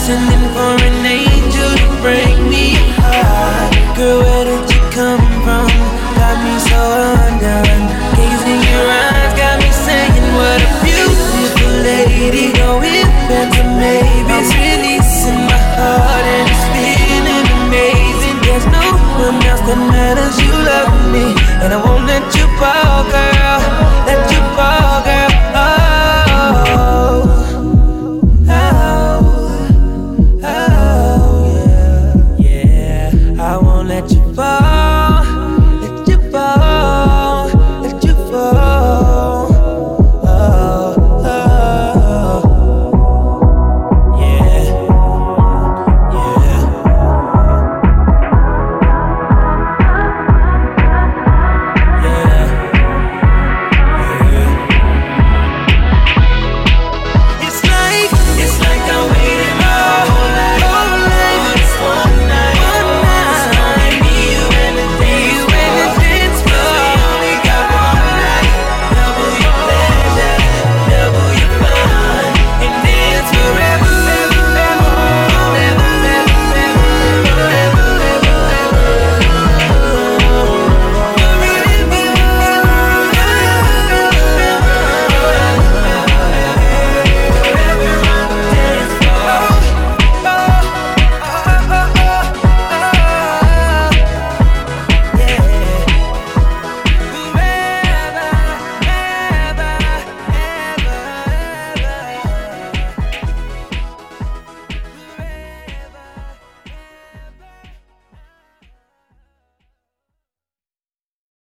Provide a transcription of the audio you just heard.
Sending for an angel to bring me high. Girl, where did you come from? Got me so undone. Gazing your eyes got me saying, what a beautiful lady. No ifs and maybes, releasing my heart and it's feeling amazing. There's no one else that matters. You love me and I won't let you fall, girl.